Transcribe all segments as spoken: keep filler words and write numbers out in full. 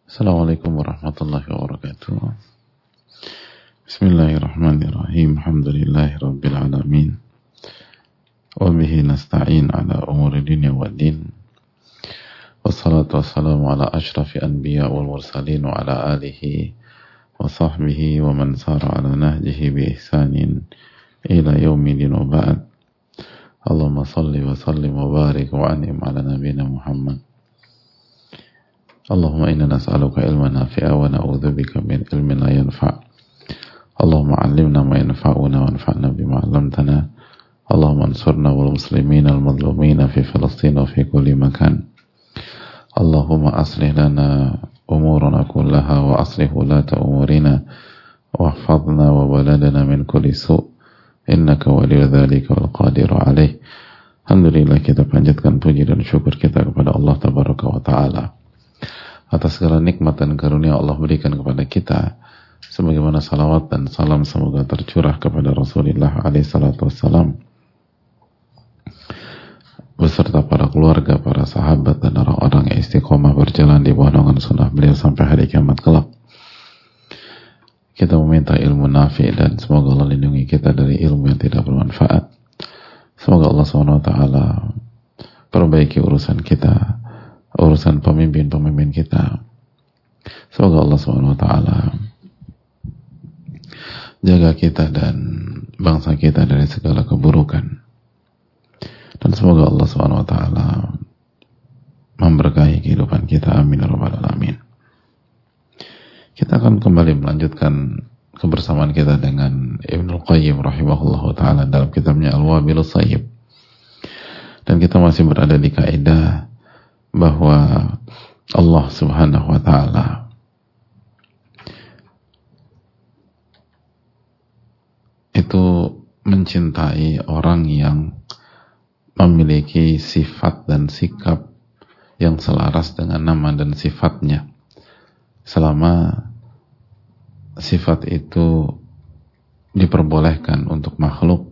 Assalamualaikum warahmatullahi wabarakatuh. Bismillahirrahmanirrahim. Alhamdulillahi rabbil alamin. Wa bihi nasta'in ala umuri dunya wad din. Wassalatu wassalamu ala asyrafil anbiya wal mursalin wa ala alihi wa sahbihi wa man sara ala nahjihi bi ihsanin ila yaumil wa ba'd. Allahumma salli wa sallim wa barik wa an'im ala nabiyyina Muhammad. Allahumma inna nas'aluka ilman nafi'a wa na'udzubika min ilmin la yanfa'. Allahumma 'allimna ma yanfa'una wanfa'na bima 'allamtana. Allahumma ansurna wal muslimina al madlumina fi Filistin wa fi kulli makan. Allahumma aslih lana umurana kullaha wa aslih ulata umurina wa hfadhna wa baladana min kulli su' innaka waliyyu dzalika wal qadiru 'alaih. Alhamdulillah, kita panjatkan puji dan syukur kita kepada Allah tabaraka wa taala atas segala nikmat dan karunia Allah berikan kepada kita, sebagaimana salawat dan salam semoga tercurah kepada Rasulullah alaihi salatu wassalam beserta para keluarga, para sahabat dan orang-orang yang istiqomah berjalan di bawah naungan sunnah beliau sampai hari kiamat kelak. Kita meminta ilmu nafi dan semoga Allah lindungi kita dari ilmu yang tidak bermanfaat. Semoga Allah subhanahu wa taala perbaiki urusan kita, urusan pemimpin-pemimpin kita. Semoga Allah subhanahu wa taala jaga kita dan bangsa kita dari segala keburukan. Dan semoga Allah subhanahu wa taala memberkahi kehidupan kita. Amin ya rabbal alamin. Kita akan kembali melanjutkan kebersamaan kita dengan Ibnul Qayyim rahimahullahu taala dalam kitabnya Al-Wabilus Sayyib. Dan kita masih berada di kaidah bahwa Allah subhanahu wa ta'ala itu mencintai orang yang memiliki sifat dan sikap yang selaras dengan nama dan sifatnya, selama sifat itu diperbolehkan untuk makhluk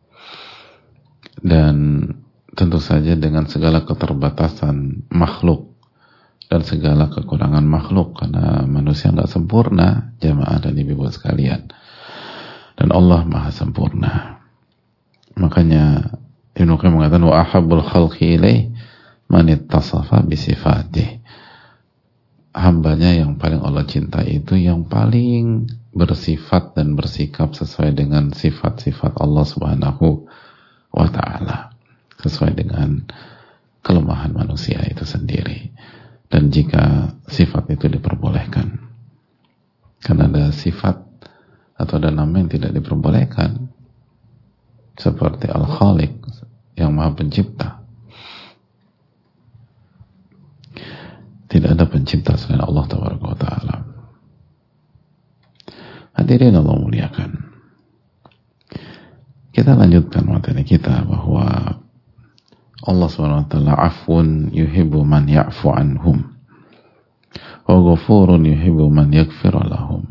dan tentu saja dengan segala keterbatasan makhluk dan segala kekurangan makhluk, karena manusia nggak sempurna, jamaah dan ibu-ibu sekalian, dan Allah maha sempurna. Makanya Ibnu Qayyim mengatakan wa ahabbul khalqi ilaih man ittasafa bi sifatih. Hambanya yang paling Allah cintai itu yang paling bersifat dan bersikap sesuai dengan sifat-sifat Allah subhanahu wa ta'ala, sesuai dengan kelemahan manusia itu sendiri. Dan jika sifat itu diperbolehkan, karena ada sifat atau ada nama yang tidak diperbolehkan, seperti Al-Khaliq yang maha pencipta. Tidak ada pencipta selain Allah tabaraka wa ta'ala. Hadirin Allah muliakan, kita lanjutkan materi kita bahwa Allah subhanahu wa ta'ala afun yuhibbu man ya'fu anhum wa ghafurun yuhibbu man yaghfir lahum.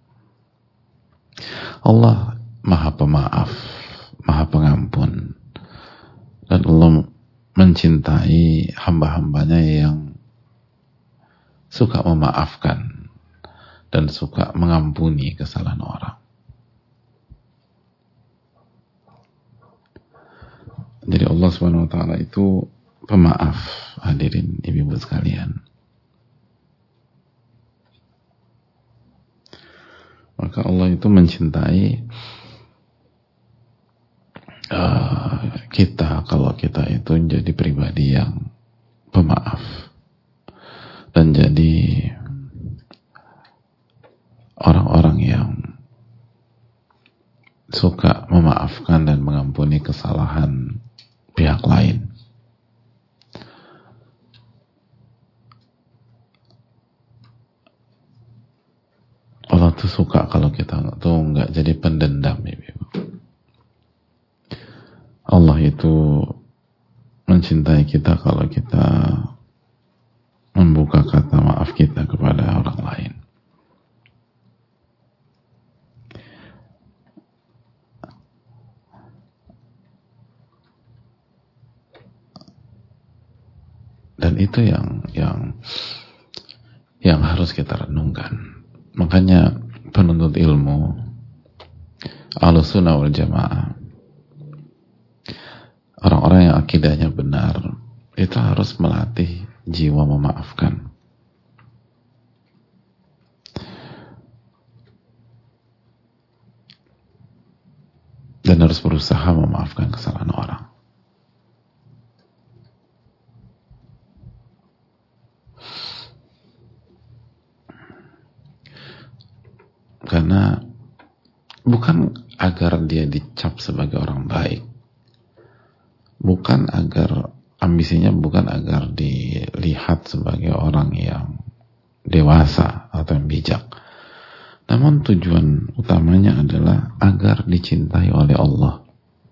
Allah maha pemaaf, maha pengampun, dan Allah mencintai hamba-hambanya yang suka memaafkan dan suka mengampuni kesalahan orang. Jadi Allah subhanahu wa ta'ala itu pemaaf, hadirin ibu-ibu sekalian. Maka Allah itu mencintai uh, kita kalau kita itu menjadi pribadi yang pemaaf dan jadi orang-orang yang suka memaafkan dan mengampuni kesalahan pihak lain. Allah tuh suka kalau kita tuh nggak jadi pendendam, ibu. Allah itu mencintai kita kalau kita membuka kata maaf kita kepada orang lain. Dan itu yang yang yang harus kita renungkan. Makanya penuntut ilmu Ahlussunnah wal Jamaah, orang-orang yang akidahnya benar, itu harus melatih jiwa memaafkan. Dan harus berusaha memaafkan kesalahan orang. Karena bukan agar dia dicap sebagai orang baik, bukan agar ambisinya bukan agar dilihat sebagai orang yang dewasa atau yang bijak, namun tujuan utamanya adalah agar dicintai oleh Allah,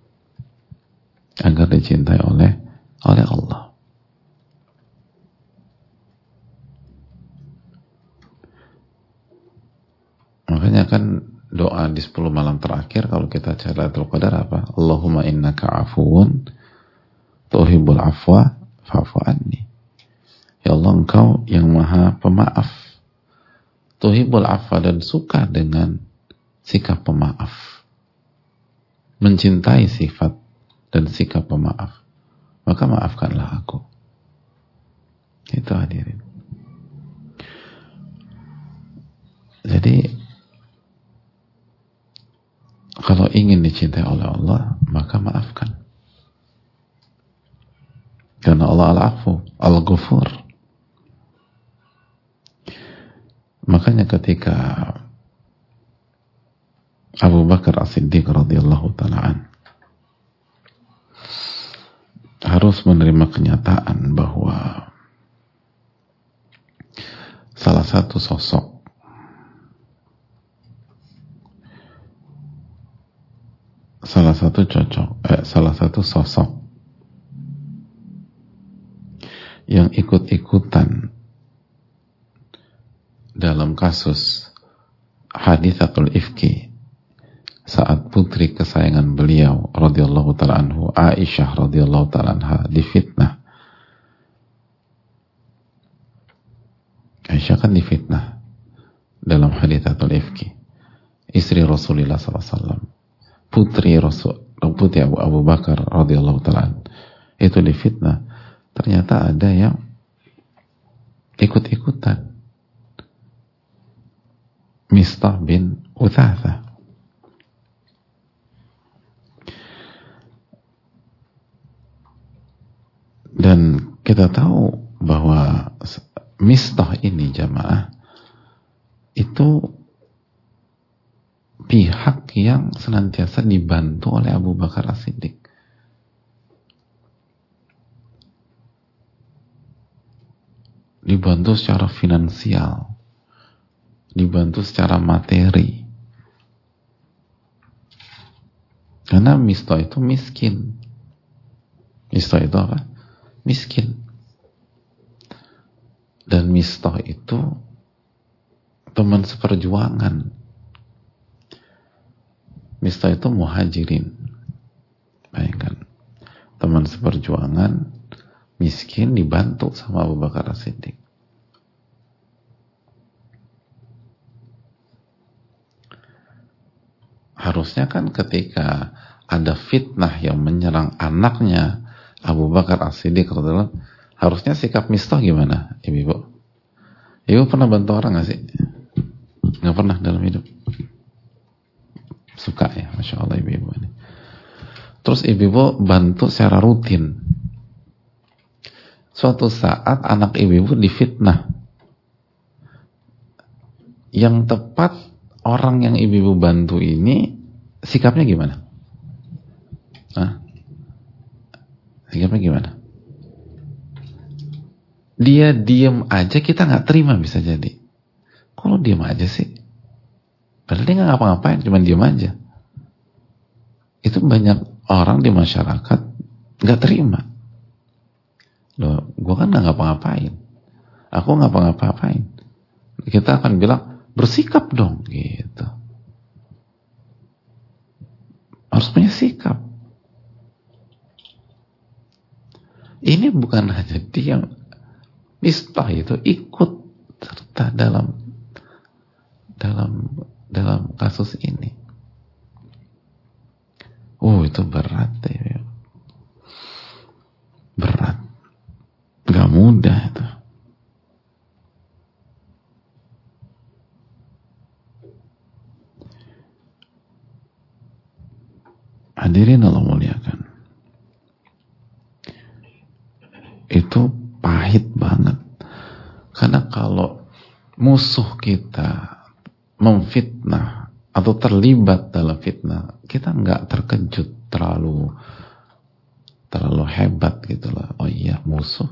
agar dicintai oleh oleh Allah. Makanya kan doa di sepuluh malam terakhir kalau kita cari Lailatul Qadar apa? Allahumma innaka afuwun tuhibbul afwa fa'fu anni. Ya Allah, Engkau yang maha pemaaf, tuhibbul afwa, dan suka dengan sikap pemaaf, mencintai sifat dan sikap pemaaf, maka maafkanlah aku. Itu hadirin. Jadi kalau ingin dicintai oleh Allah, maka maafkan. Karena Allah al-afu, al-ghafur. Makanya ketika Abu Bakar As-Siddiq radhiyallahu ta'ala an harus menerima kenyataan bahwa salah satu sosok, salah satu cocok, eh, salah satu sosok yang ikut-ikutan dalam kasus haditsatul ifki saat putri kesayangan beliau radhiyallahu ta'ala anhu, Aisyah radhiyallahu ta'ala anha, difitnah. Aisyah kan difitnah dalam haditsatul ifki, istri Rasulullah sallallahu alaihi wasallam, putri Rasul, putri Abu, Abu Bakar radhiyallahu ta'ala itu difitnah. Ternyata ada yang ikut-ikutan. Mistah bin Uthathah. Dan kita tahu bahwa Mistah ini jamaah itu pihak yang senantiasa dibantu oleh Abu Bakar As-Siddiq. Dibantu secara finansial, dibantu secara materi. Karena Mistah itu miskin. Mistah itu apa? Miskin. Dan Mistah itu teman seperjuangan. Mistah itu muhajirin. Bayangkan, teman seperjuangan, miskin, dibantu sama Abu Bakar As-Siddiq. Harusnya kan ketika ada fitnah yang menyerang anaknya Abu Bakar As-Siddiq, harusnya sikap Mistah gimana, ibu-ibu? Ibu pernah bantu orang gak sih? Gak pernah dalam hidup? Suka ya, Masya Allah ibu-ibu ini. Terus ibu-ibu bantu secara rutin. Suatu saat anak ibu-ibu difitnah. Yang tepat, orang yang ibu-ibu bantu ini sikapnya gimana? Hah? Sikapnya gimana? Dia diem aja, kita gak terima bisa jadi. Kok lo diem aja sih? Padahal dia gak ngapa-ngapain, cuma diem aja. Itu banyak orang di masyarakat gak terima. Loh, gue kan gak ngapa-ngapain. Aku gak ngapa-ngapain. Kita akan bilang, bersikap dong, gitu. Harus punya sikap. Ini bukan hanya dia, Mistah itu ikut serta. kita dalam dalam dalam kasus ini. Oh, itu berat ya. Berat. Gak mudah itu. Hadirin Allah muliakan. Itu pahit banget. Karena kalau musuh kita memfitnah atau terlibat dalam fitnah, kita nggak terkejut terlalu terlalu hebat gitu lah. Oh iya, musuh.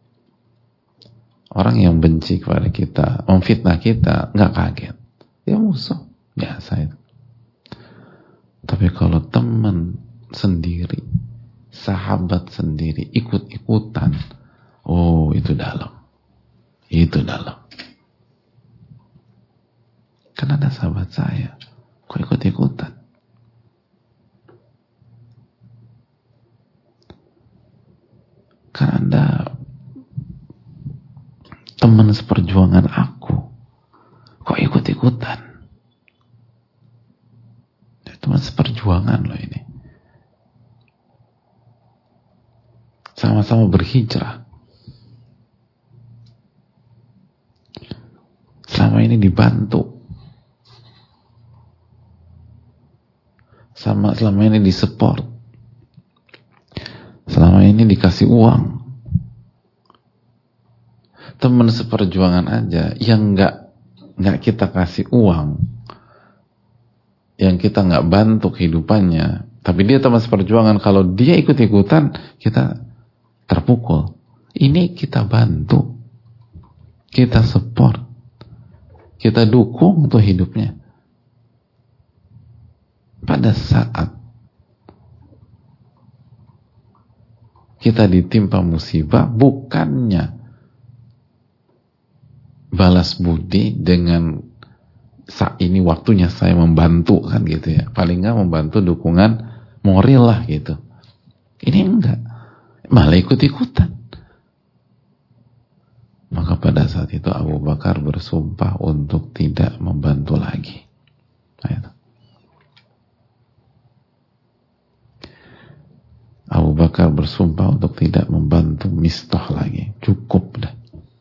Orang yang benci kepada kita, memfitnah kita, nggak kaget. Dia musuh, biasa itu. Tapi kalau teman sendiri, sahabat sendiri, ikut-ikutan, oh itu dalam. Itu dalam. Kan ada sahabat saya, kok ikut-ikutan? Kan Anda teman seperjuangan aku, kok ikut-ikutan? Teman seperjuangan loh ini. Sama-sama berhijrah. Selama ini dibantu. Sama selama ini disupport. Selama ini dikasih uang. Teman seperjuangan aja yang nggak nggak kita kasih uang, yang kita nggak bantu kehidupannya, tapi dia teman seperjuangan, kalau dia ikut-ikutan kita terpukul. Ini kita bantu, kita support, kita dukung untuk hidupnya. Pada saat kita ditimpa musibah, bukannya balas budi dengan saat ini waktunya saya membantu, kan gitu ya, paling nggak membantu dukungan moral lah gitu. Ini enggak, malah ikut-ikutan. Maka pada saat itu Abu Bakar bersumpah untuk tidak membantu lagi. Nah, itu. Abu Bakar bersumpah untuk tidak membantu Mistah lagi. Cukup dah.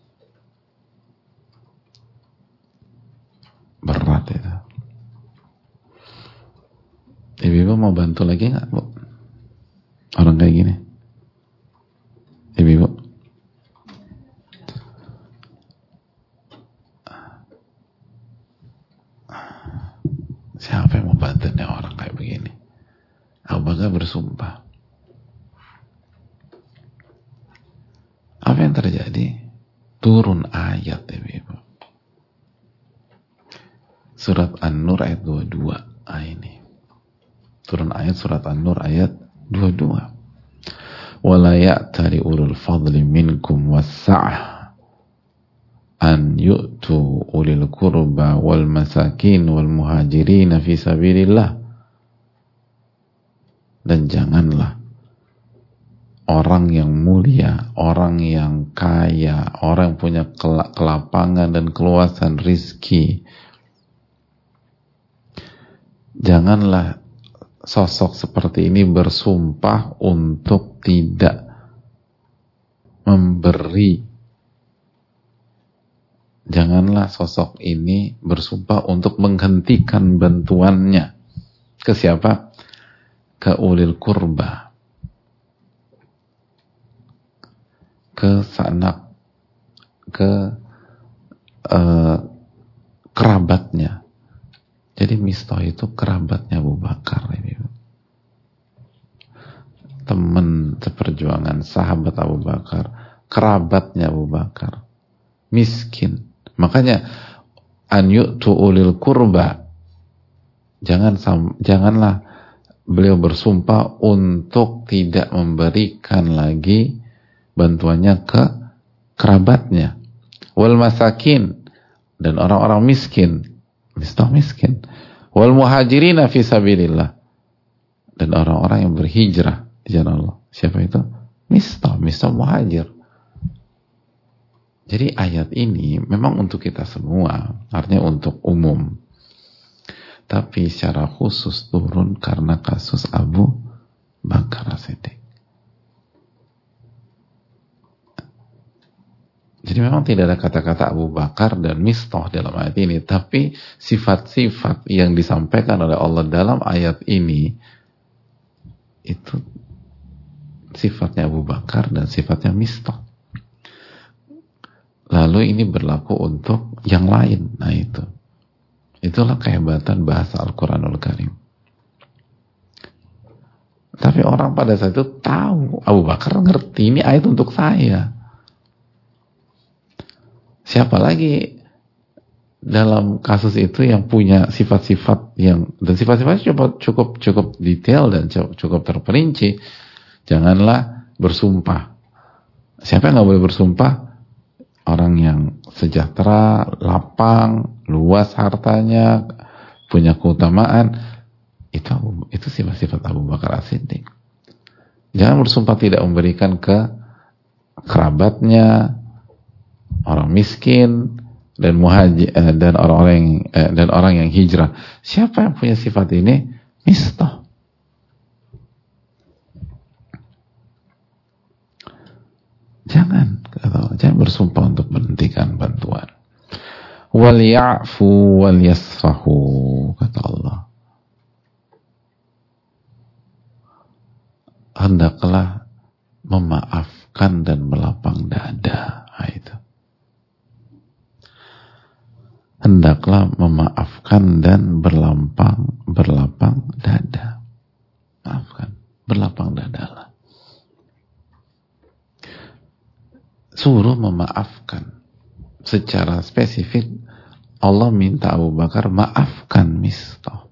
Berat itu. Ibu-ibu mau bantu lagi nggak, Bu? Orang kayak gini. Ibu-ibu. Siapa yang mau bantu nih orang kayak begini? Abu Bakar bersumpah. Apa yang terjadi? Turun ayat, Ibu-ibu. Surat An-Nur ayat dua puluh dua. Ah, ini. Turun ayat surat An-Nur ayat dua puluh dua. Wala ya'tali ulul fadli minkum was-sa'ah an yu'tu ulil qurba wal masakin wal muhajirin fi sabilillah. Dan janganlah orang yang mulia, orang yang kaya, orang yang punya kelapangan dan keluasan rizki, janganlah sosok seperti ini bersumpah untuk tidak memberi. Janganlah sosok ini bersumpah untuk menghentikan bantuannya. Ke siapa? Ke ulil kurba. Ke sanak, ke uh, kerabatnya. Jadi Mistah itu kerabatnya Abu Bakar, ini. Teman seperjuangan, sahabat Abu Bakar, kerabatnya Abu Bakar, miskin. Makanya an yu'tu ulil kurba, jangan janganlah beliau bersumpah untuk tidak memberikan lagi bantuannya ke kerabatnya, wal masakin, dan orang-orang miskin. Mistah miskin. Wal muhajirina fi sabilillah, dan orang-orang yang berhijrah di jalan Allah. Siapa itu? Mistah, Mistah muhajir. Jadi ayat ini memang untuk kita semua, artinya untuk umum. Tapi secara khusus turun karena kasus Abu Bakar As-Siddiq. Jadi memang tidak ada kata-kata Abu Bakar dan Mistah dalam ayat ini, tapi sifat-sifat yang disampaikan oleh Allah dalam ayat ini itu sifatnya Abu Bakar dan sifatnya Mistah. Lalu ini berlaku untuk yang lain. Nah itu. Itulah kehebatan bahasa Al-Quranul Karim. Tapi orang pada saat itu tahu, Abu Bakar ngerti ini ayat untuk saya. Siapa lagi dalam kasus itu yang punya sifat-sifat yang, dan sifat-sifatnya cukup, cukup cukup detail dan cukup terperinci. Janganlah bersumpah. Siapa yang nggak boleh bersumpah? Orang yang sejahtera, lapang, luas hartanya, punya keutamaan, itu itu sifat-sifat Abu Bakar As-Siddiq. Jangan bersumpah tidak memberikan ke kerabatnya, orang miskin, dan muhajir, dan orang-orang yang dan orang yang hijrah. Siapa yang punya sifat ini? Mistah. Jangan, jangan bersumpah untuk menghentikan bantuan. Wal ya'fu wal yasfahu, kata Allah. Hendaklah memaafkan dan melapang dada. Nah, itu. Hendaklah memaafkan dan berlapang berlapang dada. Maafkan, berlapang dadalah. Suruh memaafkan. Secara spesifik Allah minta Abu Bakar maafkan Mistah.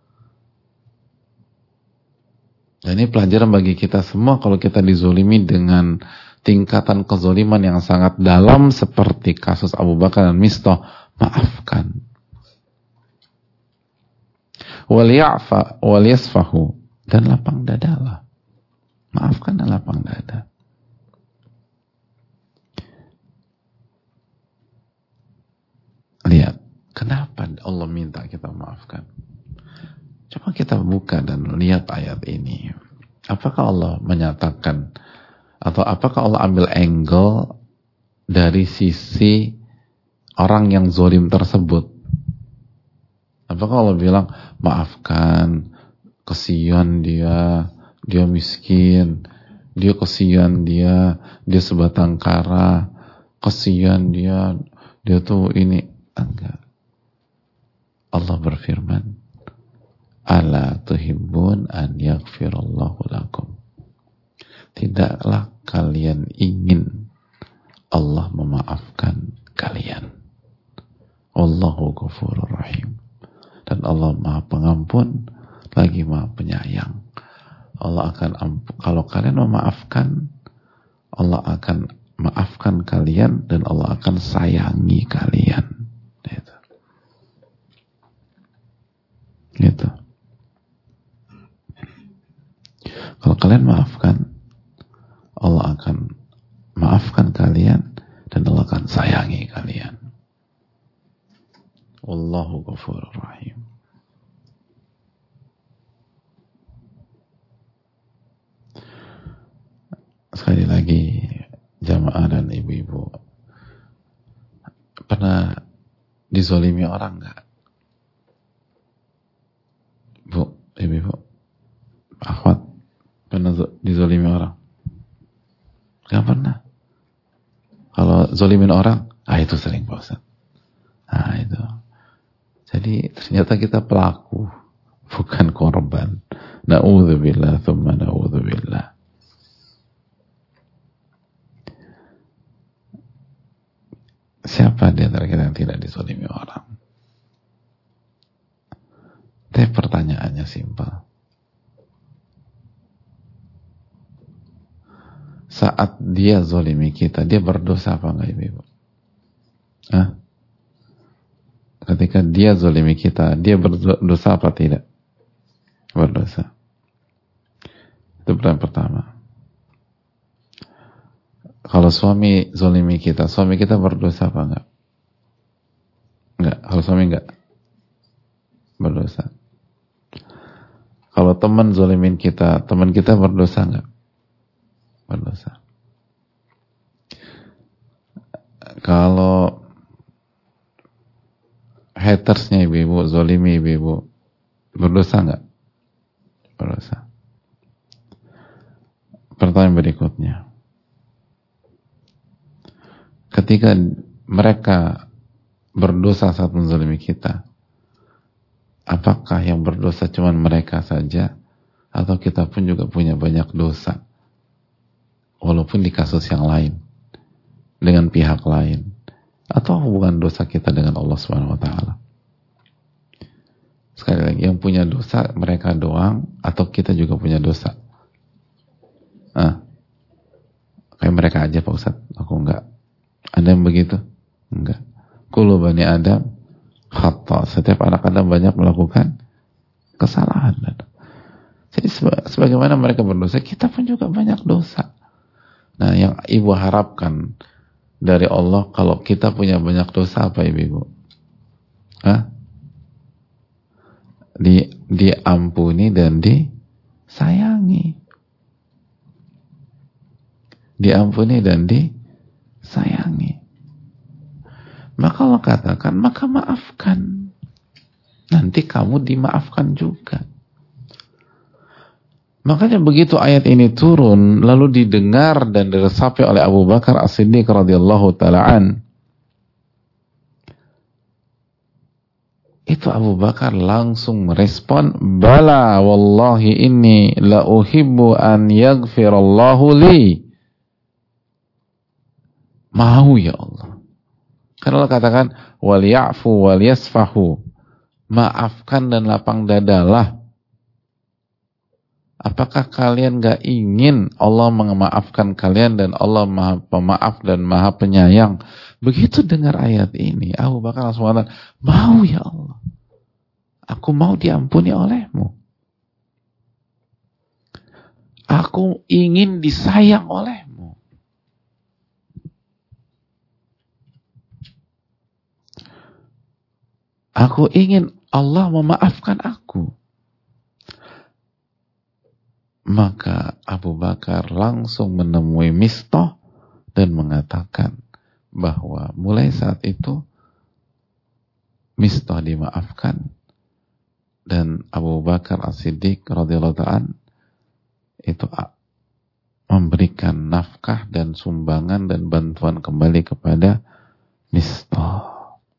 Dan ini pelajaran bagi kita semua kalau kita dizolimi dengan tingkatan kezoliman yang sangat dalam seperti kasus Abu Bakar dan Mistah, maafkan. Wal ya'fa wal yasfahu, dan lapang dadalah. Maafkan dan lapang dada. Lihat, kenapa Allah minta kita maafkan? Coba kita buka dan lihat ayat ini. Apakah Allah menyatakan, atau apakah Allah ambil angle dari sisi orang yang zalim tersebut? Apakah Allah bilang, maafkan, kesian dia, dia miskin, dia kesian dia, dia sebatang kara, kesian dia, dia tuh ini. Enggak. Allah berfirman, ala tuhibbun an yaghfirallahu lakum. Tidaklah kalian ingin Allah memaafkan kalian. Allahu ghafurur rahim. Dan Allah Maha Pengampun lagi Maha Penyayang. Allah akan ampun, kalau kalian memaafkan, Allah akan maafkan kalian dan Allah akan sayangi kalian. Gitu. Gitu. Kalau kalian maafkan, Allah akan maafkan kalian dan Allah akan sayangi kalian. Wallahu ghafurur rahim. Sekali lagi, jamaah dan ibu-ibu, pernah dizolimi orang nggak? Bu, ibu-ibu, akhwat, pernah dizolimi orang? Nggak pernah. Kalau zolimin orang, ah itu sering, Pak Ustaz. Ah itu. Jadi ternyata kita pelaku, bukan korban. Na'udzubillah, thumma na'udzubillah. Siapa di antara kita yang tidak dizalimi orang? Tapi pertanyaannya simpel. Saat dia zalimi kita, dia berdosa apa enggak, ibu-ibu? Hah? Ketika dia zalimi kita, dia berdosa apa tidak? Berdosa. Itu pertanyaan pertama. Kalau Kalau suami zolimi kita, suami kita berdosa apa enggak? Enggak. Kalau suami enggak berdosa. Kalau teman zolimin kita, teman kita berdosa enggak? Berdosa. Kalau hatersnya ibu-ibu, zolimi ibu-ibu, berdosa enggak? Berdosa. Pertanyaan berikutnya. Ketika mereka berdosa saat menzalimi kita, apakah yang berdosa cuma mereka saja, atau kita pun juga punya banyak dosa, walaupun di kasus yang lain, dengan pihak lain, atau hubungan dosa kita dengan Allah Subhanahu Wa Taala? Sekali lagi, yang punya dosa mereka doang, atau kita juga punya dosa? Ah, kayak mereka aja Pak Ustadz, aku enggak. Ada yang begitu? Enggak. Kullu bani Adam khata. Setiap anak Adam banyak melakukan kesalahan. Jadi sebagaimana mereka berdosa, kita pun juga banyak dosa. Nah, yang ibu harapkan dari Allah kalau kita punya banyak dosa apa ibu-ibu? Hah? Di, diampuni dan disayangi. Diampuni dan disayangi. Maka Allah katakan, maka maafkan. Nanti kamu dimaafkan juga. Makanya begitu ayat ini turun, lalu didengar dan diresapi oleh Abu Bakar As-Siddiq radhiyallahu ta'ala an. Itu Abu Bakar langsung merespon, bala wallahi inni la uhibbu an yaghfirallahu li. Mau ya Allah. Karena Allah katakan wal ya'fu wal yasfahu. Maafkan dan lapang dadalah. Apakah kalian gak ingin Allah memaafkan kalian dan Allah Maha Pemaaf dan Maha Penyayang? Begitu dengar ayat ini, Abu Bakar langsung mengatakan, mau ya Allah. Aku mau diampuni olehmu. Aku ingin disayang olehmu. Aku ingin Allah memaafkan aku. Maka Abu Bakar langsung menemui Mistah dan mengatakan bahwa mulai saat itu Mistah dimaafkan dan Abu Bakar As-Siddiq radhiyallahu ta'ala itu memberikan nafkah dan sumbangan dan bantuan kembali kepada Mistah.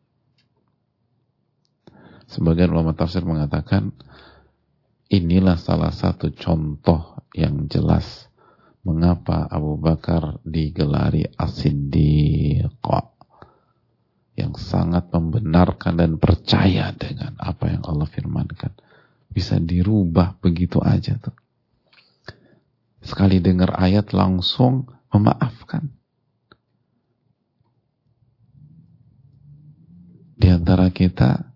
Sebagian ulama tafsir mengatakan inilah salah satu contoh yang jelas mengapa Abu Bakar digelari As-Siddiq, yang sangat membenarkan dan percaya dengan apa yang Allah firmankan. Bisa dirubah begitu aja tuh. Sekali dengar ayat langsung memaafkan. Di antara kita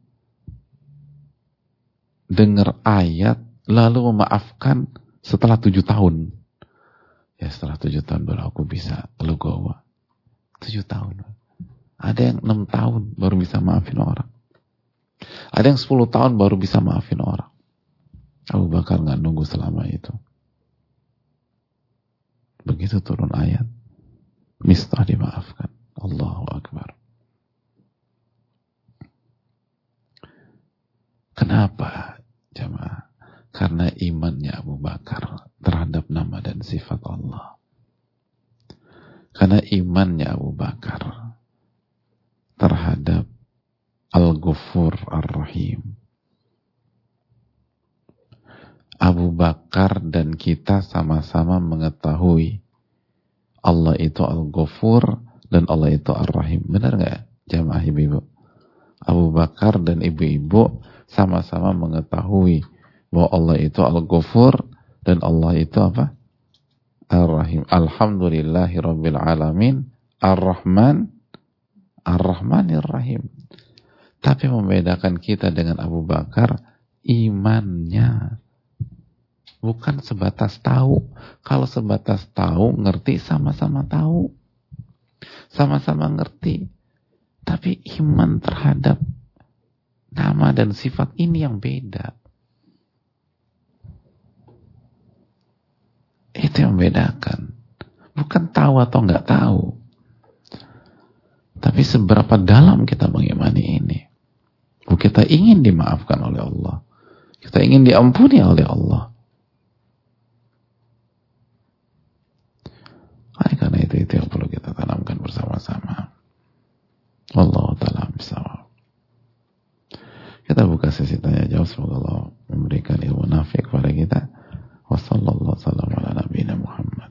dengar ayat lalu memaafkan setelah tujuh tahun. Ya setelah tujuh tahun baru aku bisa legowo. Tujuh tahun. Ada yang enam tahun baru bisa maafin orang. Ada yang sepuluh tahun baru bisa maafin orang. Abu Bakar nggak nunggu selama itu. Begitu turun ayat, Mistah dimaafkan. Allahu Akbar. Kenapa jemaah? Karena imannya Abu Bakar terhadap nama dan sifat Allah. Karena imannya Abu Bakar terhadap Al-Ghafur Ar-Rahim. Abu Bakar dan kita sama-sama mengetahui Allah itu Al-Ghafur dan Allah itu Ar-Rahim. Benar nggak jemaah ibu-ibu? Abu Bakar dan ibu-ibu sama-sama mengetahui bahwa Allah itu Al-Ghafur dan Allah itu apa? Ar-Rahim. Alhamdulillahi Rabbil Alamin Ar-Rahman Ar-Rahmanir Rahim. Tapi membedakan kita dengan Abu Bakar imannya. Bukan sebatas tahu. Kalau sebatas tahu, ngerti sama-sama tahu. sama-sama ngerti, tapi iman terhadap nama dan sifat ini yang beda. Itu yang membedakan. Bukan tahu atau nggak tahu, tapi seberapa dalam kita mengimani ini. Kita ingin dimaafkan oleh Allah, kita ingin diampuni oleh Allah. Karena itu itu yang perlu kita tanamkan bersama-sama. Wallahu ta'ala bishawab. Kita buka sesi tanya jawab, semoga Allah memberikan ilmu nafi' kepada kita. Wassallallahu sallam ala nabiyina Muhammad.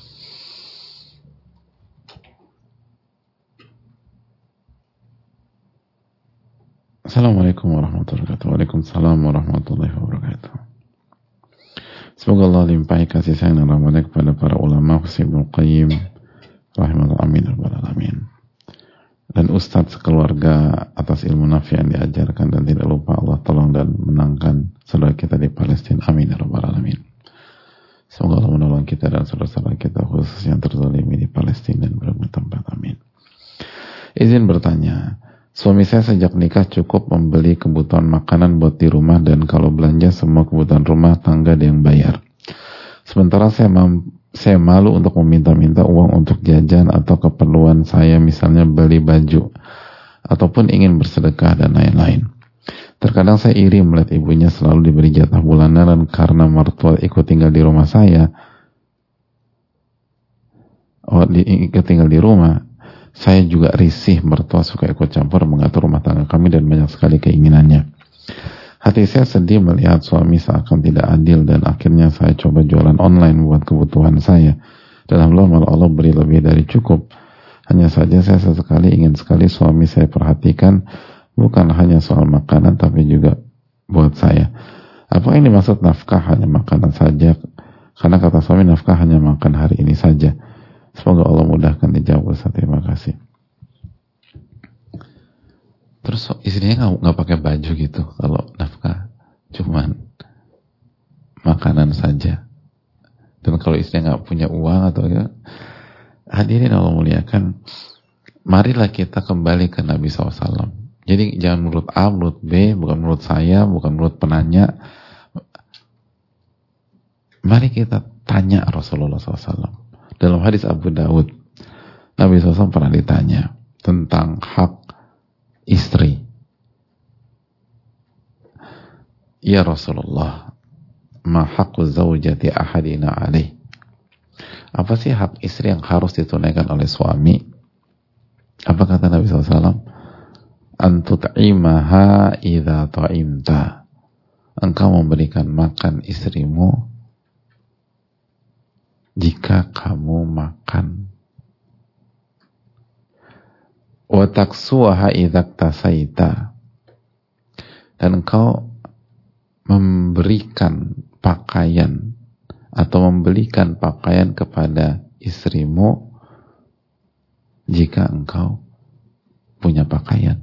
Assalamualaikum warahmatullahi wabarakatuh. Waalaikumsalam warahmatullahi wabarakatuh. Semoga Allah limpahi kasih sayang dan rahmatnya kepada para ulama, khususnya Ibnu Qayyim rahimahullah, amin rabbal alamin, dan ustadz sekeluarga atas ilmu nafi yang diajarkan, dan tidak lupa Allah tolong dan menangkan saudara kita di Palestina, amin rabbal alamin. Semoga Allah menolong kita dan saudara-saudara kita khusus yang terzalimi di Palestina dan berbagai tempat, amin. Izin bertanya, suami saya sejak nikah cukup membeli kebutuhan makanan buat di rumah, dan kalau belanja semua kebutuhan rumah tangga dia yang bayar. Sementara saya, saya malu untuk meminta-minta uang untuk jajan atau keperluan saya, misalnya beli baju, ataupun ingin bersedekah dan lain-lain. Terkadang saya iri melihat ibunya selalu diberi jatah bulanan, dan karena mertua ikut tinggal di rumah saya, oh, di, ikut tinggal di rumah, saya juga risih mertua suka ikut campur mengatur rumah tangga kami dan banyak sekali keinginannya. Hati saya sedih melihat suami seakan tidak adil, dan akhirnya saya coba jualan online buat kebutuhan saya. Dan alhamdulillah Allah beri lebih dari cukup. Hanya saja saya sesekali ingin sekali suami saya perhatikan, bukan hanya soal makanan tapi juga buat saya. Apa ini maksud nafkah hanya makanan saja? Karena kata suami nafkah hanya makan hari ini saja. Semoga Allah mudahkan, dijawab. Terima kasih. Terus istrinya nggak nggak pakai baju gitu kalau nafkah, cuman makanan saja. Dan kalau istrinya nggak punya uang atau ya, hadirin Allah muliakan, marilah kita kembali ke Nabi shallallahu alaihi wasallam. Jadi jangan menurut A, menurut B, bukan menurut saya, bukan menurut penanya. Mari kita tanya Rasulullah shallallahu alaihi wasallam. Dalam hadis Abu Daud, Nabi shallallahu alaihi wasallam pernah ditanya tentang hak istri. Ya Rasulullah, ma haqqu zawjati ahadina alaih? Apa sih hak istri yang harus ditunaikan oleh suami? Apa kata Nabi shallallahu alaihi wasallam? Antut'imaha idza ta'imta. Engkau memberikan makan istrimu jika kamu makan. Wa taksuha idza tasaita. Dan engkau memberikan pakaian atau membelikan pakaian kepada istrimu jika engkau punya pakaian.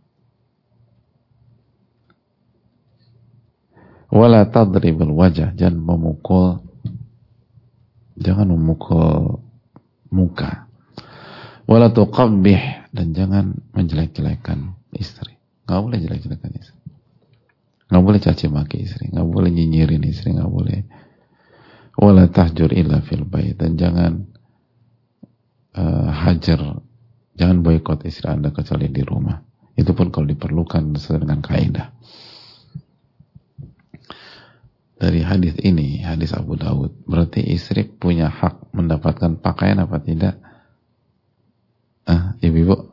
Wala tadribul wajah, jangan memukul, jangan memukul muka. Wala tuqabbih, dan jangan menjelek-jelekan istri. Nggak boleh jelek-jelekan istri. Nggak boleh caci maki istri, nggak boleh nyinyirin istri, nggak boleh. Wala tahjur illa fil bait, dan jangan uh, hajar, jangan boikot istri Anda kecuali di rumah. Itu pun kalau diperlukan sesuai dengan kaidah. Dari hadis ini, hadis Abu Daud, berarti istri punya hak mendapatkan pakaian apa tidak? Ah, ibu-ibu,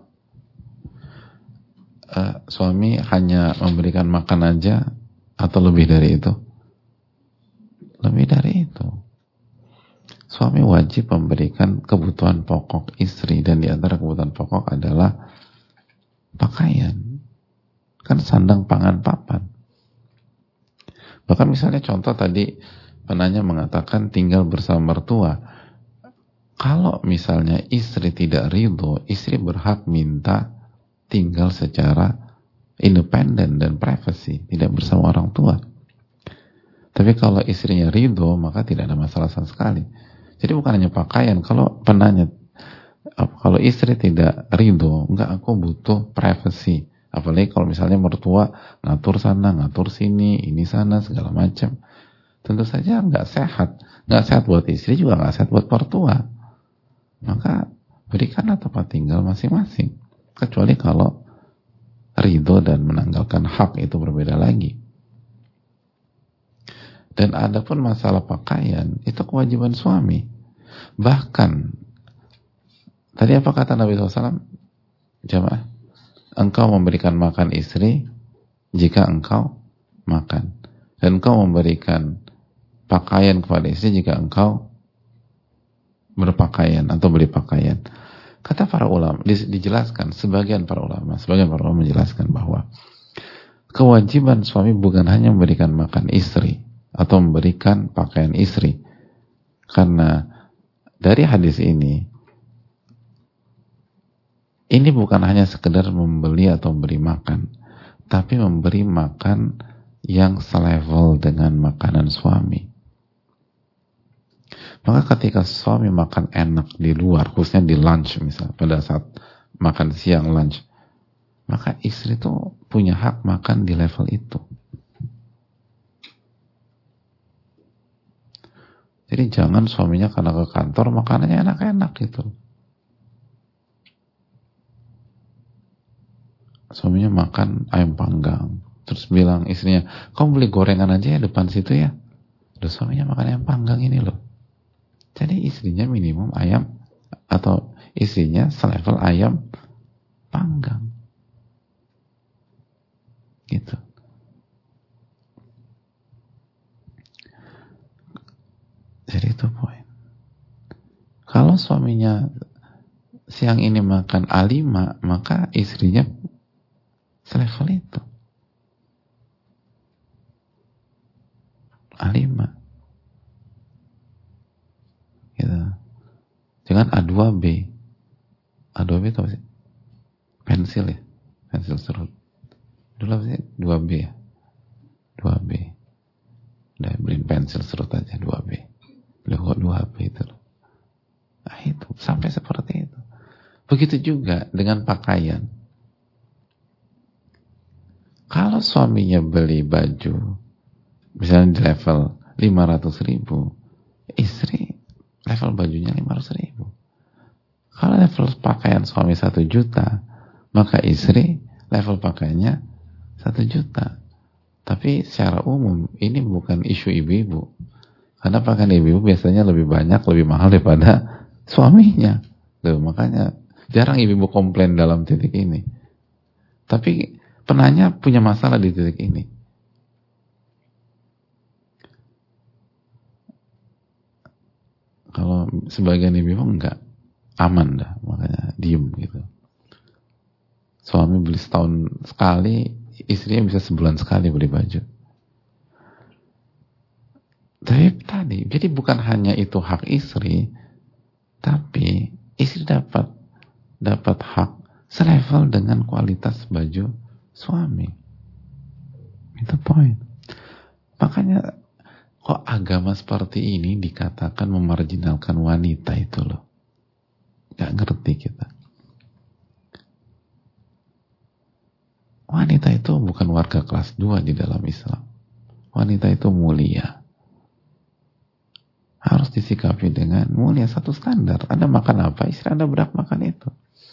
ah, suami hanya memberikan makan aja atau lebih dari itu? Lebih dari itu. Suami wajib memberikan kebutuhan pokok istri, dan di antara kebutuhan pokok adalah pakaian. Kan sandang, pangan, papan. Bahkan misalnya contoh tadi penanya mengatakan tinggal bersama mertua. Kalau misalnya istri tidak ridho, istri berhak minta tinggal secara independen dan privasi, tidak bersama orang tua. Tapi kalau istrinya ridho, maka tidak ada masalah sama sekali. Jadi bukan hanya pakaian. Kalau penanya kalau istri tidak ridho, enggak, aku butuh privacy. Apalagi kalau misalnya mertua ngatur sana, ngatur sini, ini sana, segala macam. Tentu saja enggak sehat. Enggak sehat buat istri, juga enggak sehat buat mertua. Maka berikanlah tempat tinggal masing-masing. Kecuali kalau ridho dan menanggalkan hak, itu berbeda lagi. Dan adapun masalah pakaian, itu kewajiban suami. Bahkan, tadi apa kata Nabi shallallahu alaihi wasallam? Jamaah, engkau memberikan makan istri jika engkau makan. Dan engkau memberikan pakaian kepada istri jika engkau berpakaian atau beli pakaian. Kata para ulama, dijelaskan, sebagian para ulama, sebagian para ulama menjelaskan bahwa kewajiban suami bukan hanya memberikan makan istri atau memberikan pakaian istri. Karena dari hadis ini, ini bukan hanya sekedar membeli atau memberi makan, tapi memberi makan yang selevel dengan makanan suami. Maka ketika suami makan enak di luar, khususnya di lunch misal, pada saat makan siang lunch, maka istri tuh punya hak makan di level itu. Jadi jangan suaminya karena ke kantor makanannya enak-enak gitu. Suaminya makan ayam panggang, terus bilang istrinya, kamu beli gorengan aja ya depan situ ya. Udah suaminya makan ayam panggang ini loh. Jadi istrinya minimum ayam, atau istrinya selevel ayam panggang. Gitu. Jadi itu poin. Kalau suaminya siang ini makan A lima, maka istrinya selevel itu. A lima. Gitu. Jangan A dua B. A dua B itu apa sih? Pensil ya? Pensil serut. Dulu apa sih? dua B ya? dua B. Udah beliin pensil serut aja dua B. Beli kok dua B itu loh. Nah itu, sampai seperti itu. Begitu juga dengan pakaian. Kalau suaminya beli baju, misalnya di level lima ratus ribu, istri level bajunya lima ratus ribu. Kalau level pakaian suami satu juta, maka istri level pakaiannya satu juta. Tapi secara umum, ini bukan isu ibu-ibu. Karena pakaian ibu-ibu biasanya lebih banyak, lebih mahal daripada suaminya. Tuh, makanya jarang ibu-ibu komplain dalam titik ini. Tapi penanya punya masalah di titik ini. Kalau sebagian ibu-ibu enggak, aman dah, makanya diem gitu. Suami beli setahun sekali, istrinya bisa sebulan sekali beli baju. Tapi tadi, jadi bukan hanya itu hak istri, tapi istri dapat dapat hak selevel dengan kualitas baju suami. Itu poin. Makanya kok agama seperti ini dikatakan memarginalkan wanita itu loh. Gak ngerti kita. Wanita itu bukan warga kelas dua di dalam Islam. Wanita itu mulia. Harus disikapi dengan mulia, satu standar. Anda makan apa, istri Anda berhak makan itu.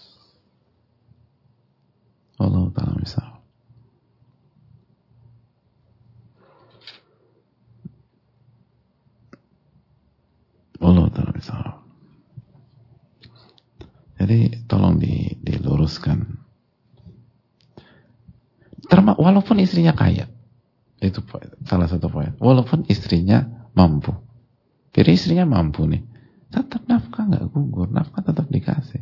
Allah Ta'ala misal. Allah Ta'ala misal. Jadi tolong di, diluruskan. Terma, walaupun istrinya kaya, itu salah satu poin. Walaupun istrinya mampu. Jadi istrinya mampu nih, tetap nafkah nggak gugur, nafkah tetap dikasih.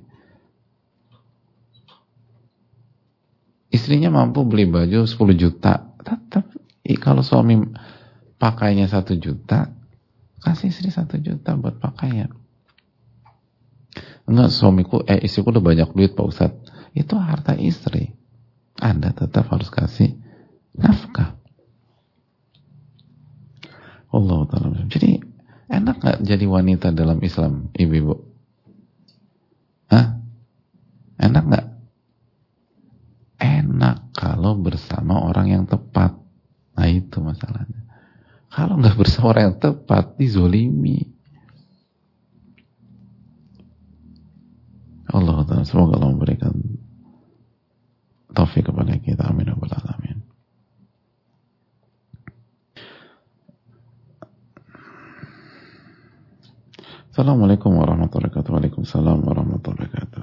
Istrinya mampu beli baju sepuluh juta, tetap kalau suami pakainya satu juta, kasih istri satu juta buat pakaian. Enggak, suamiku, eh istriku udah banyak duit Pak Ustadz, itu harta istri. Anda tetap harus kasih nafkah. Allah Ta'ala. Jadi enak gak jadi wanita dalam Islam, ibu-ibu? Hah? Enak nggak? Enak kalau bersama orang yang tepat. Nah itu masalahnya. Kalau nggak bersama orang yang tepat, dizolimi. Allah Ta'ala, semoga Allah memberikan taufik kepada kita. Amin ya rabbal alamin. Assalamualaikum warahmatullahi wabarakatuh. Waalaikumsalam warahmatullahi wabarakatuh.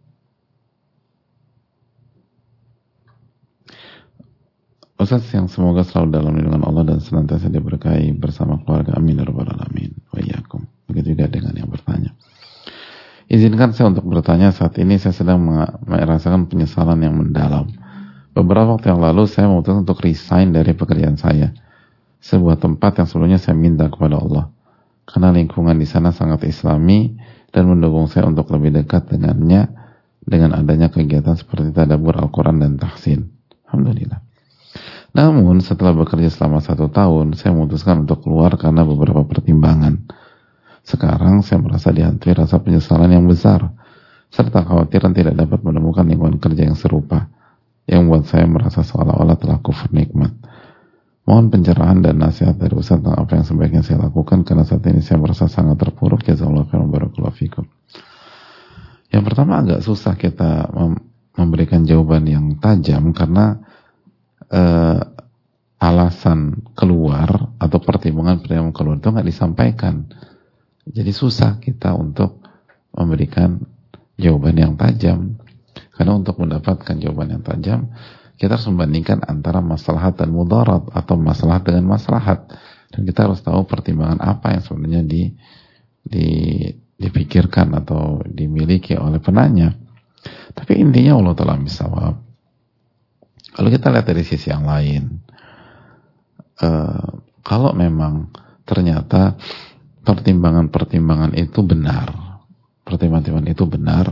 Ustaz yang semoga selalu dalam lindungan Allah dan senantiasa diberkahi bersama keluarga. Amin ya rabbal alamin. Wa iyyakum. Begitu juga dengan yang bertanya. Izinkan saya untuk bertanya, saat ini saya sedang merasakan penyesalan yang mendalam. Beberapa waktu yang lalu saya memutuskan untuk resign dari pekerjaan saya, sebuah tempat yang sebelumnya saya minta kepada Allah, karena lingkungan di sana sangat islami dan mendukung saya untuk lebih dekat dengannya dengan adanya kegiatan seperti tadabbur Al-Quran dan tahsin. Alhamdulillah. Namun setelah bekerja selama satu tahun, saya memutuskan untuk keluar karena beberapa pertimbangan. Sekarang saya merasa dihantui rasa penyesalan yang besar, serta khawatiran tidak dapat menemukan lingkungan kerja yang serupa, yang membuat saya merasa seolah-olah telah kufur nikmat. Mohon pencerahan dan nasihat dari Ustaz tentang apa yang sebaiknya saya lakukan, karena saat ini saya merasa sangat terpuruk. Jazakallahu khairan barakallahu fikum. Yang pertama, agak susah kita memberikan jawaban yang tajam, karena eh, alasan keluar atau pertimbangan-pertimbangan keluar itu nggak disampaikan. Jadi susah kita untuk memberikan jawaban yang tajam. Karena untuk mendapatkan jawaban yang tajam, kita harus membandingkan antara maslahat dan mudarat, atau maslahat dengan maslahat. Dan kita harus tahu pertimbangan apa yang sebenarnya di, di, dipikirkan atau dimiliki oleh penanya. Tapi intinya Allah Ta'ala bisawab. Kalau kita lihat dari sisi yang lain, uh, kalau memang ternyata pertimbangan-pertimbangan itu benar, pertimbangan-pertimbangan itu benar,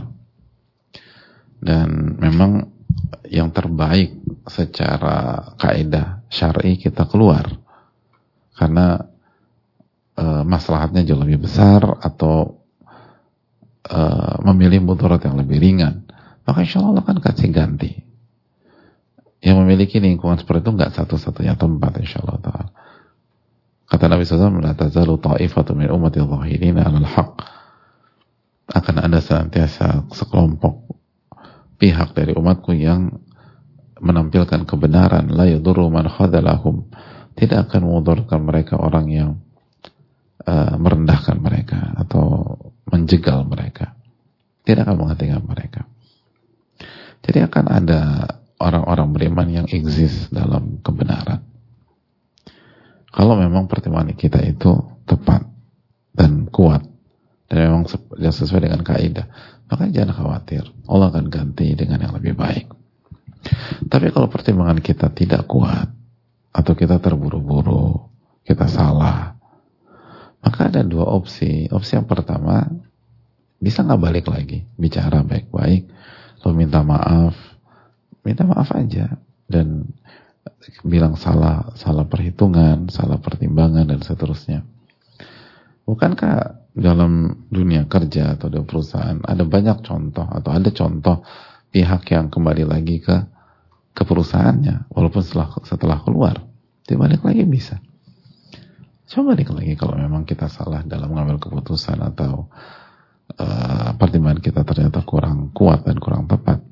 dan memang yang terbaik secara kaidah syar'i kita keluar, karena e, maslahatnya jauh lebih besar, atau e, memilih mudarat yang lebih ringan, maka insya Allah kan kasih ganti. Yang memiliki lingkungan seperti itu nggak satu-satunya tempat, insya Allah Ta'ala. Kata Nabi shallallahu alaihi wasallam, la tazalu ta'ifatu min ummati dhahirina 'alal haqq. Akan ada senantiasa sekelompok pihak dari umatku yang menampilkan kebenaran, la yadurru man khadalahum. Tidak akan memudaratkan mereka orang yang uh, merendahkan mereka atau menjegal mereka. Tidak akan menghentikan mereka. Jadi akan ada orang-orang beriman yang eksis dalam kebenaran. Kalau memang pertimbangan kita itu tepat dan kuat dan memang sesuai dengan kaidah, maka jangan khawatir, Allah akan ganti dengan yang lebih baik. Tapi kalau pertimbangan kita tidak kuat, atau kita terburu-buru, kita salah, maka ada dua opsi. Opsi yang pertama, bisa nggak balik lagi, bicara baik-baik, lalu minta maaf, minta maaf aja, dan bilang salah, salah perhitungan, salah pertimbangan, dan seterusnya. Bukankah dalam dunia kerja atau di perusahaan ada banyak contoh, atau ada contoh pihak yang kembali lagi ke ke perusahaannya, walaupun setelah setelah keluar, dia balik lagi bisa. Coba balik lagi kalau memang kita salah dalam mengambil keputusan, atau uh, pertimbangan kita ternyata kurang kuat dan kurang tepat.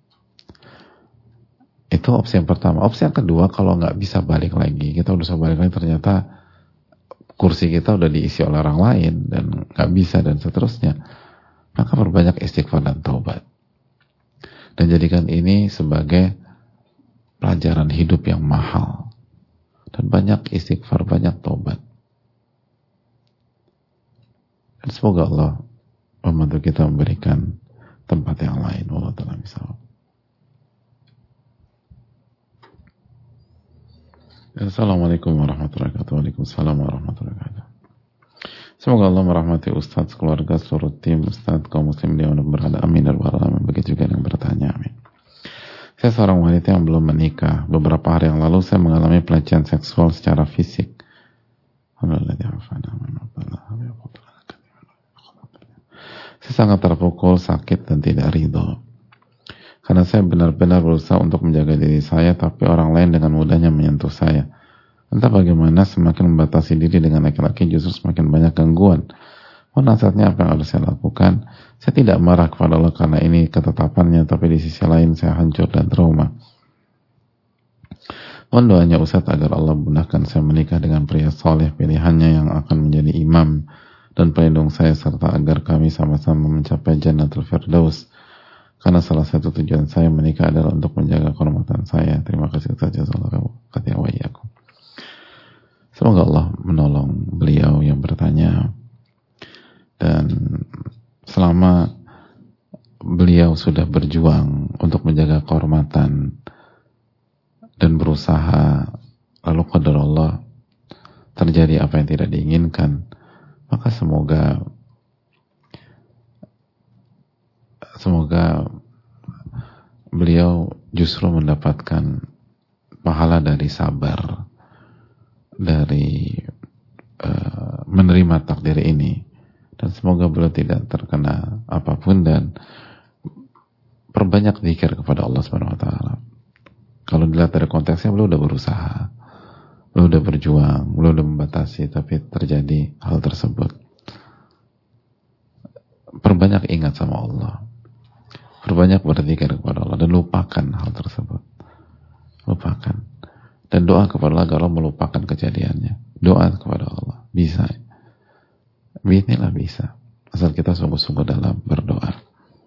Itu opsi yang pertama. Opsi yang kedua, kalau nggak bisa balik lagi, kita udah bisa balik lagi, ternyata kursi kita udah diisi oleh orang lain dan nggak bisa dan seterusnya, maka perbanyak istighfar dan taubat, dan jadikan ini sebagai pelajaran hidup yang mahal, dan banyak istighfar, banyak taubat, dan semoga Allah membantu kita memberikan tempat yang lain. Wallahu ta'ala bishawab. Assalamualaikum warahmatullahi wabarakatuh. Waalaikumsalam warahmatullahi wabarakatuh. Semoga Allah merahmati Ustadz, keluarga, seluruh tim Ustadz, kaum muslim di mana berada. Amin ya rabbal alamin. Begitu juga yang bertanya. Amin. Saya seorang wanita yang belum menikah. Beberapa hari yang lalu saya mengalami pelecehan seksual secara fisik. Saya sangat terpukul, sakit, dan tidak ridho. Karena saya benar-benar berusaha untuk menjaga diri saya, tapi orang lain dengan mudahnya menyentuh saya. Entah bagaimana, semakin membatasi diri dengan laki-laki justru semakin banyak gangguan. Oh, nasihatnya apa yang harus saya lakukan? Saya tidak marah kepada Allah karena ini ketetapannya, tapi di sisi lain saya hancur dan trauma. Mohon doanya Ustaz agar Allah mudahkan saya menikah dengan pria soleh pilihannya yang akan menjadi imam dan pelindung saya, serta agar kami sama-sama mencapai Jannatul Firdaus. Karena salah satu tujuan saya menikah adalah untuk menjaga kehormatan saya. Terima kasih Ustaz, jazakallahu khairan wa iyyakum. Semoga Allah menolong beliau yang bertanya, dan selama beliau sudah berjuang untuk menjaga kehormatan dan berusaha, lalu qadar Allah terjadi apa yang tidak diinginkan, maka semoga semoga beliau justru mendapatkan pahala dari sabar, dari uh, menerima takdir ini, dan semoga beliau tidak terkena apapun, dan perbanyak zikir kepada Allah Subhanahu wa taala. Kalau dilihat dari konteksnya, beliau udah berusaha, beliau udah berjuang, beliau udah membatasi, tapi terjadi hal tersebut. Perbanyak ingat sama Allah, perbanyak berzikir kepada Allah, dan lupakan hal tersebut. Lupakan. Dan doa kepada Allah agar Allah melupakan kejadiannya. Doa kepada Allah. Bisa. Bismillah bisa. Asal kita sungguh-sungguh dalam berdoa.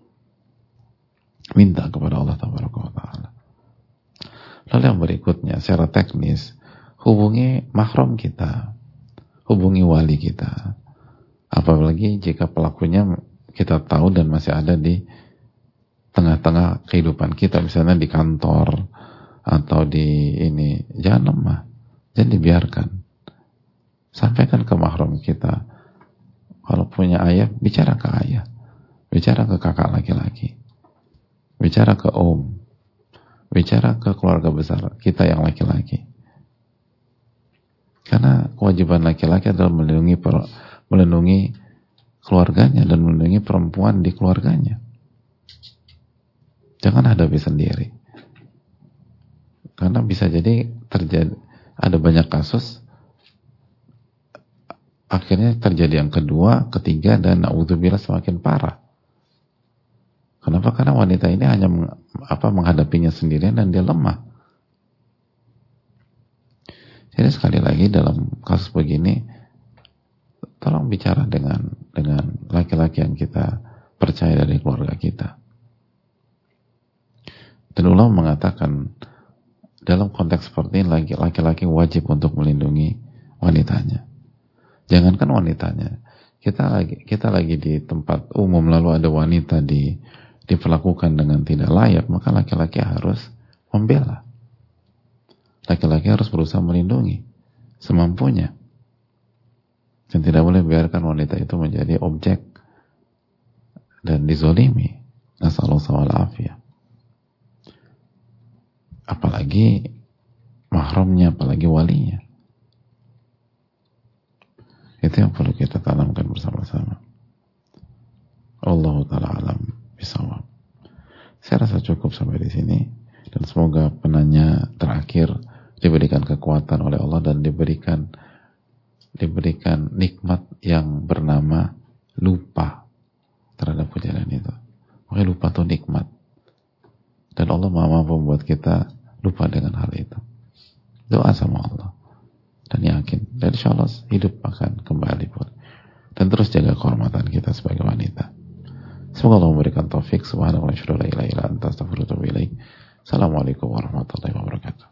Minta kepada Allah Tabaraka wa Ta'ala. Lalu yang berikutnya, secara teknis, hubungi mahram kita. Hubungi wali kita. Apalagi jika pelakunya kita tahu dan masih ada di tengah-tengah kehidupan kita, misalnya di kantor atau di ini, jangan lemah, jangan dibiarkan. Sampaikan ke mahram kita. Kalau punya ayah, bicara ke ayah, bicara ke kakak laki-laki, bicara ke om, bicara ke keluarga besar kita yang laki-laki. Karena kewajiban laki-laki adalah melindungi per, melindungi keluarganya dan melindungi perempuan di keluarganya. Jangan hadapi sendiri. Karena bisa jadi terjadi, ada banyak kasus akhirnya terjadi yang kedua, ketiga, dan na'udzubillah semakin parah. Kenapa? Karena wanita ini hanya meng, apa, menghadapinya sendirian dan dia lemah. Jadi sekali lagi dalam kasus begini, tolong bicara dengan dengan laki-laki yang kita percaya dari keluarga kita. Dan ulama mengatakan dalam konteks seperti ini laki-laki wajib untuk melindungi wanitanya. Jangankan wanitanya, kita lagi kita lagi di tempat umum lalu ada wanita di diperlakukan dengan tidak layak, maka laki-laki harus membela. Laki-laki harus berusaha melindungi semampunya. Dan tidak boleh biarkan wanita itu menjadi objek dan dizolimi. Nasallallahu alaihi. Apalagi mahramnya, apalagi walinya. Itu yang perlu kita tanamkan bersama-sama. Allahu ta'ala alam bisawab. Saya rasa cukup sampai di sini, dan semoga penanya terakhir diberikan kekuatan oleh Allah dan diberikan diberikan nikmat yang bernama lupa terhadap kejadian itu. Makanya lupa itu nikmat. Dan Allah mampu membuat kita lupa dengan hal itu. Doa sama Allah. Dan yakin. Dan insya Allah hidup akan kembali pun. Dan terus jaga kehormatan kita sebagai wanita. Semoga Allah memberikan taufik. Subhanallah wa syukur la ilaha illa anta astaghfiruka wa atubu ilaik. Assalamualaikum warahmatullahi wabarakatuh.